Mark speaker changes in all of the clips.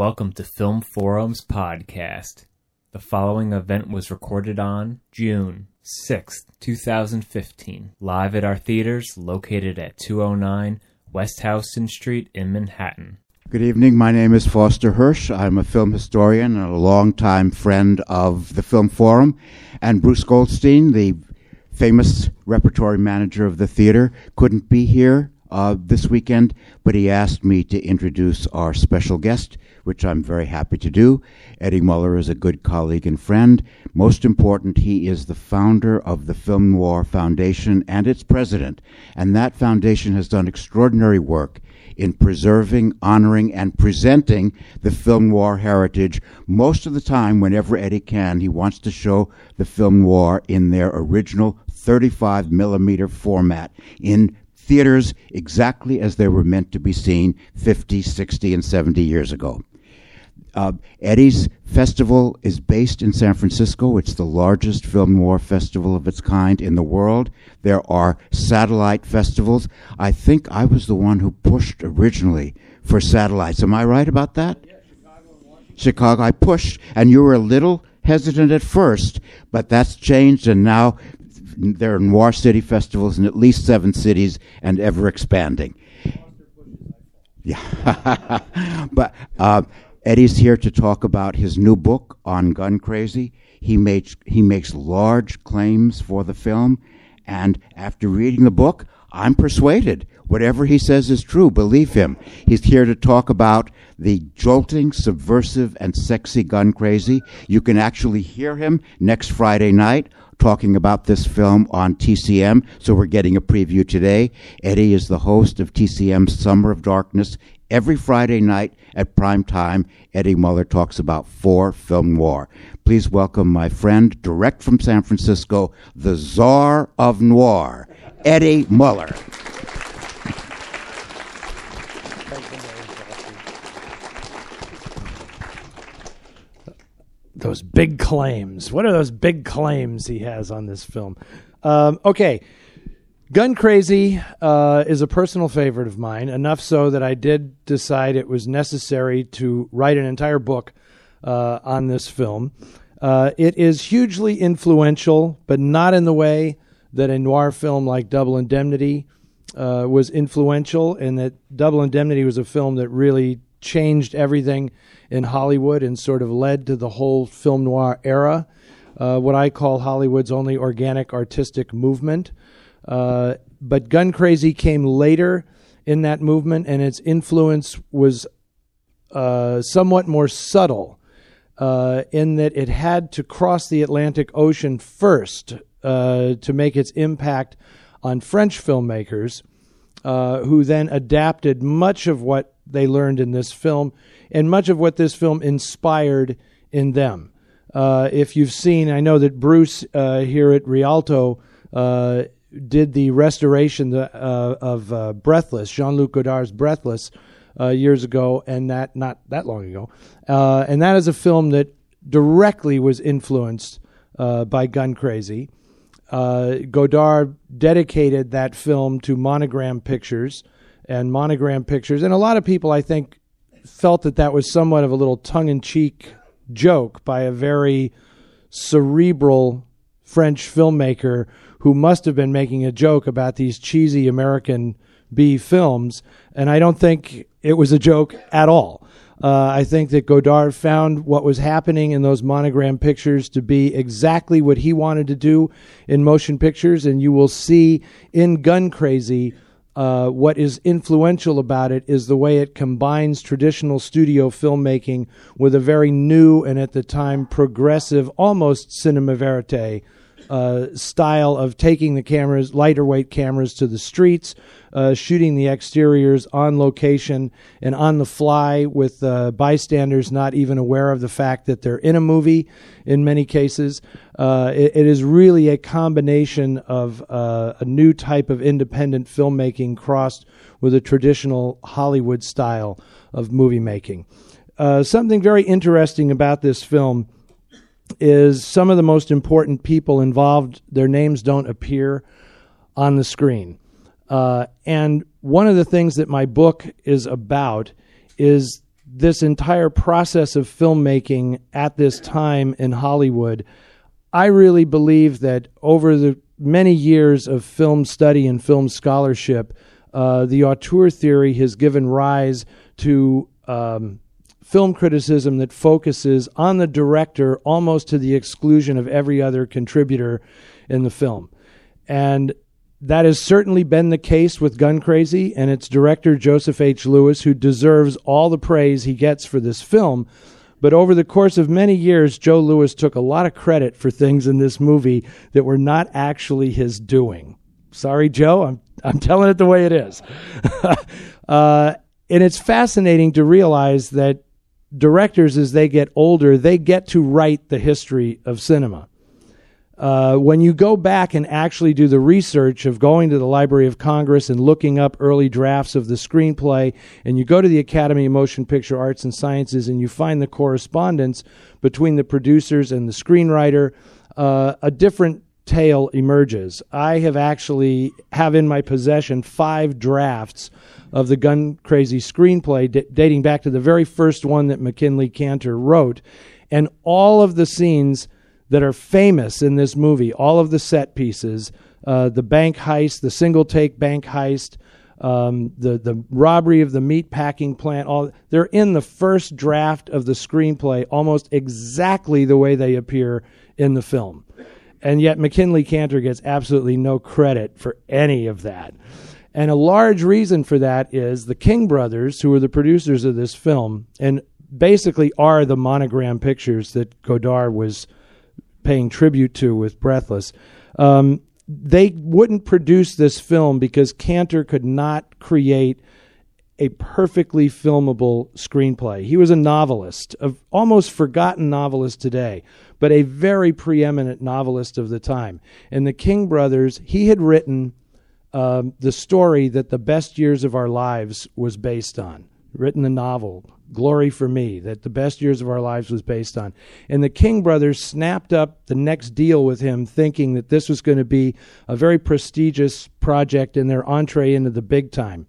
Speaker 1: Welcome to Film Forum's podcast. The following event was recorded on June 6th, 2015, live at our theaters located at 209 West Houston Street in Manhattan.
Speaker 2: Good evening. My name is Foster Hirsch. I'm a film historian and a longtime friend of the Film Forum. And Bruce Goldstein, the famous repertory manager of the theater, couldn't be here this weekend, but he asked me to introduce our special guest, which I'm very happy to do. Eddie Muller is a good colleague and friend. Most important, he is the founder of the Film Noir Foundation and its president. And that foundation has done extraordinary work in preserving, honoring, and presenting the film noir heritage. Most of the time, whenever Eddie can, he wants to show the film noir in their original 35 millimeter format in theaters exactly as they were meant to be seen 50, 60, and 70 years ago. Eddie's festival is based in San Francisco. It's the largest film noir festival of its kind in the world. There are satellite festivals. I think I was the one who pushed originally for satellites. Am I right about that? Yeah, Chicago, I pushed, and you were a little hesitant at first, but that's changed, and now there are Noir City festivals in at least 7 cities and ever expanding. Yeah. But Eddie's here to talk about his new book on Gun Crazy. He makes large claims for the film, and after reading the book, I'm persuaded. Whatever he says is true. Believe him. He's here to talk about the jolting, subversive, and sexy Gun Crazy. You can actually hear him next Friday night talking about this film on TCM, so we're getting a preview today. Eddie is the host of TCM's Summer of Darkness. Every Friday night at prime time, Eddie Muller talks about 4 film noir. Please welcome my friend, direct from San Francisco, the Czar of Noir, Eddie Muller.
Speaker 3: Those big claims. What are those big claims he has on this film? Okay. Gun Crazy is a personal favorite of mine, enough so that I did decide it was necessary to write an entire book on this film. It is hugely influential, but not in the way that a noir film like Double Indemnity was influential, and that Double Indemnity was a film that really changed everything in Hollywood and sort of led to the whole film noir era, what I call Hollywood's only organic artistic movement. But Gun Crazy came later in that movement, and its influence was somewhat more subtle in that it had to cross the Atlantic Ocean first to make its impact on French filmmakers, who then adapted much of what they learned in this film and much of what this film inspired in them. If you've seen, I know that Bruce here at Rialto did the restoration of Breathless, Jean-Luc Godard's Breathless, years ago, and that not that long ago. And that is a film that directly was influenced by Gun Crazy. Godard dedicated that film to Monogram Pictures, and a lot of people, I think, felt that was somewhat of a little tongue-in-cheek joke by a very cerebral French filmmaker who must have been making a joke about these cheesy American B films, and I don't think it was a joke at all. I think that Godard found what was happening in those Monogram Pictures to be exactly what he wanted to do in motion pictures, and you will see in Gun Crazy what is influential about it is the way it combines traditional studio filmmaking with a very new and at the time progressive, almost cinema verite style of taking the cameras, lighter weight cameras, to the streets, shooting the exteriors on location and on the fly with bystanders not even aware of the fact that they're in a movie in many cases. It is really a combination of a new type of independent filmmaking crossed with a traditional Hollywood style of movie making. Something very interesting about this film is some of the most important people involved, their names don't appear on the screen. And one of the things that my book is about is this entire process of filmmaking at this time in Hollywood, I really believe that over the many years of film study and film scholarship, the auteur theory has given rise to film criticism that focuses on the director almost to the exclusion of every other contributor in the film. And that has certainly been the case with Gun Crazy and its director, Joseph H. Lewis, who deserves all the praise he gets for this film. But over the course of many years, Joe Lewis took a lot of credit for things in this movie that were not actually his doing. Sorry, Joe, I'm telling it the way it is. And it's fascinating to realize that directors, as they get older, they get to write the history of cinema. When you go back and actually do the research of going to the Library of Congress and looking up early drafts of the screenplay, and you go to the Academy of Motion Picture Arts and Sciences and you find the correspondence between the producers and the screenwriter, a different tale emerges. I have in my possession 5 drafts of the Gun Crazy screenplay dating back to the very first one that McKinley Cantor wrote, and all of the scenes that are famous in this movie, all of the set pieces, the bank heist, the single-take bank heist, the robbery of the meat packing plant, they're in the first draft of the screenplay almost exactly the way they appear in the film. And yet McKinley Cantor gets absolutely no credit for any of that. And a large reason for that is the King brothers, who are the producers of this film, and basically are the Monogram Pictures that Godard was paying tribute to with Breathless. They wouldn't produce this film because Cantor could not create a perfectly filmable screenplay. He was a novelist, an almost forgotten novelist today, but a very preeminent novelist of the time. And the King brothers, he had written the story that The Best Years of Our Lives was based on, written the novel, Glory for Me, that The Best Years of Our Lives was based on. And the King brothers snapped up the next deal with him, thinking that this was going to be a very prestigious project and their entree into the big time.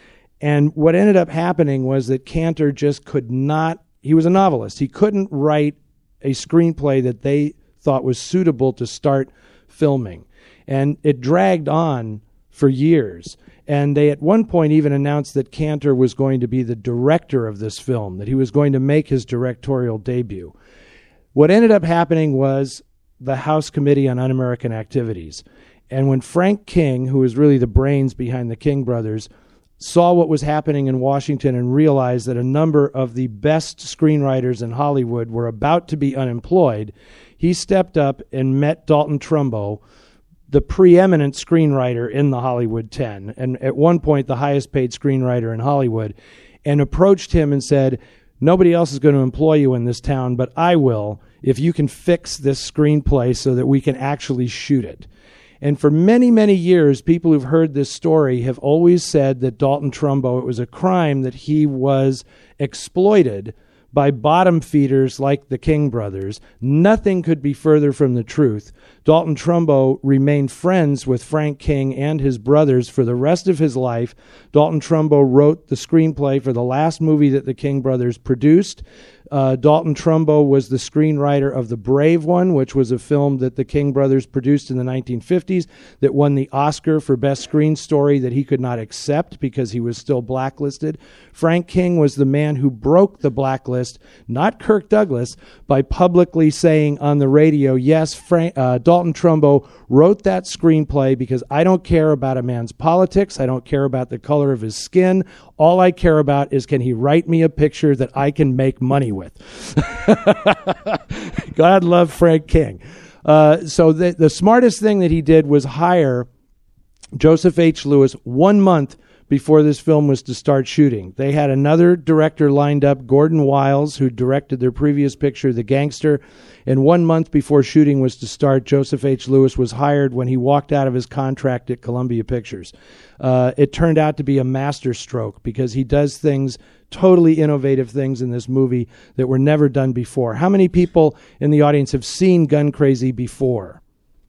Speaker 3: And what ended up happening was that Cantor just could not, he was a novelist, he couldn't write a screenplay that they thought was suitable to start filming. And it dragged on for years. And they at one point even announced that Cantor was going to be the director of this film, that he was going to make his directorial debut. What ended up happening was the House Committee on Un-American Activities. And when Frank King, who is really the brains behind the King brothers, saw what was happening in Washington and realized that a number of the best screenwriters in Hollywood were about to be unemployed, he stepped up and met Dalton Trumbo, the preeminent screenwriter in the Hollywood 10, and at one point the highest paid screenwriter in Hollywood, and approached him and said, nobody else is going to employ you in this town, but I will, if you can fix this screenplay so that we can actually shoot it. And for many, many years, people who've heard this story have always said that Dalton Trumbo, it was a crime that he was exploited by bottom feeders like the King brothers. Nothing could be further from the truth. Dalton Trumbo remained friends with Frank King and his brothers for the rest of his life. Dalton Trumbo wrote the screenplay for the last movie that the King brothers produced. Dalton Trumbo was the screenwriter of The Brave One, which was a film that the King brothers produced in the 1950s that won the Oscar for Best Screen Story that he could not accept because he was still blacklisted. Frank King was the man who broke the blacklist, not Kirk Douglas, by publicly saying on the radio, yes, Dalton Trumbo wrote that screenplay because I don't care about a man's politics. I don't care about the color of his skin. All I care about is, can he write me a picture that I can make money with? God love Frank King. So the smartest thing that he did was hire Joseph H. Lewis 1 month before this film was to start shooting. They had another director lined up, Gordon Wiles, who directed their previous picture, The Gangster. And 1 month before shooting was to start, Joseph H. Lewis was hired when he walked out of his contract at Columbia Pictures. It turned out to be a masterstroke because he does things, totally innovative things in this movie that were never done before. How many people in the audience have seen Gun Crazy before?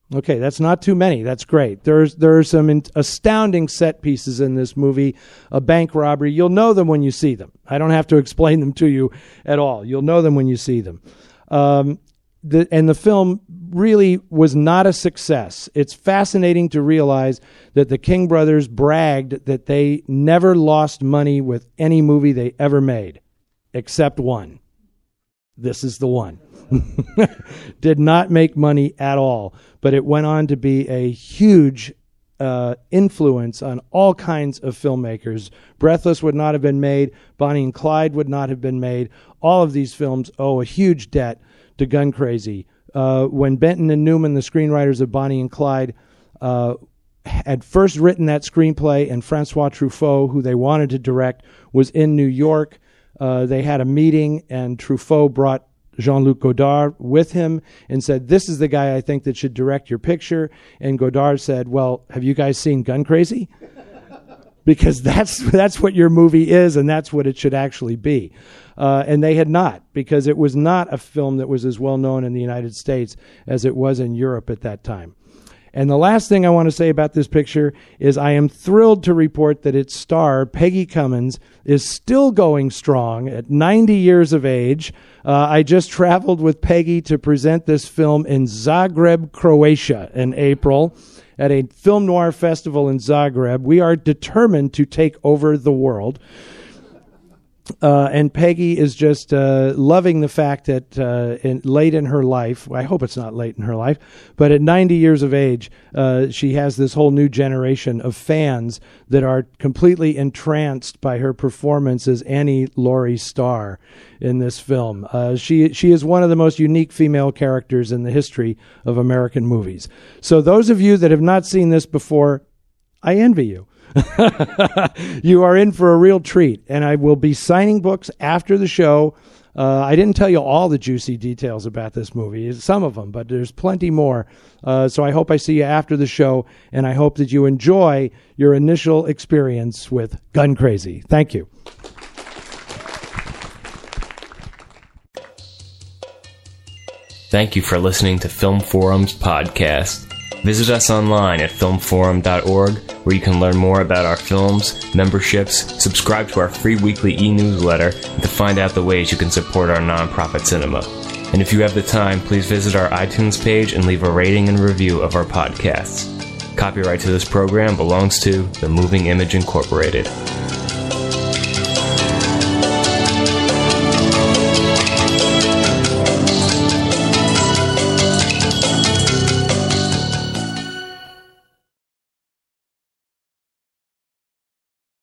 Speaker 3: Okay, that's not too many. That's great. There are some astounding set pieces in this movie. A bank robbery. You'll know them when you see them. I don't have to explain them to you at all. You'll know them when you see them. The film really was not a success. It's fascinating to realize that the King brothers bragged that they never lost money with any movie they ever made, except one. This is the one. Did not make money at all, but it went on to be a huge influence on all kinds of filmmakers. Breathless would not have been made. Bonnie and Clyde would not have been made. All of these films owe a huge debt to Gun Crazy. When Benton and Newman, the screenwriters of Bonnie and Clyde, had first written that screenplay, and Francois Truffaut, who they wanted to direct, was in New York, they had a meeting, and Truffaut brought Jean-Luc Godard with him and said, "This is the guy I think that should direct your picture." And Godard said, "Well, have you guys seen Gun Crazy? Because that's what your movie is, and that's what it should actually be." And they had not, because it was not a film that was as well known in the United States as it was in Europe at that time. And the last thing I want to say about this picture is I am thrilled to report that its star, Peggy Cummins, is still going strong at 90 years of age. I just traveled with Peggy to present this film in Zagreb, Croatia in April at a film noir festival in Zagreb. We are determined to take over the world. And Peggy is just loving the fact that late in her life, I hope it's not late in her life, but at 90 years of age, she has this whole new generation of fans that are completely entranced by her performance as Annie Laurie Starr in this film. She is one of the most unique female characters in the history of American movies. So those of you that have not seen this before, I envy you. You are in for a real treat, and I will be signing books after the show. I didn't tell you all the juicy details about this movie, some of them, but there's plenty more. So I hope I see you after the show, and I hope that you enjoy your initial experience with Gun Crazy. Thank you.
Speaker 1: Thank you for listening to Film Forum's podcast. Visit us online at filmforum.org, where you can learn more about our films, memberships, subscribe to our free weekly e-newsletter, and to find out the ways you can support our nonprofit cinema. And if you have the time, please visit our iTunes page and leave a rating and review of our podcasts. Copyright to this program belongs to The Moving Image Incorporated.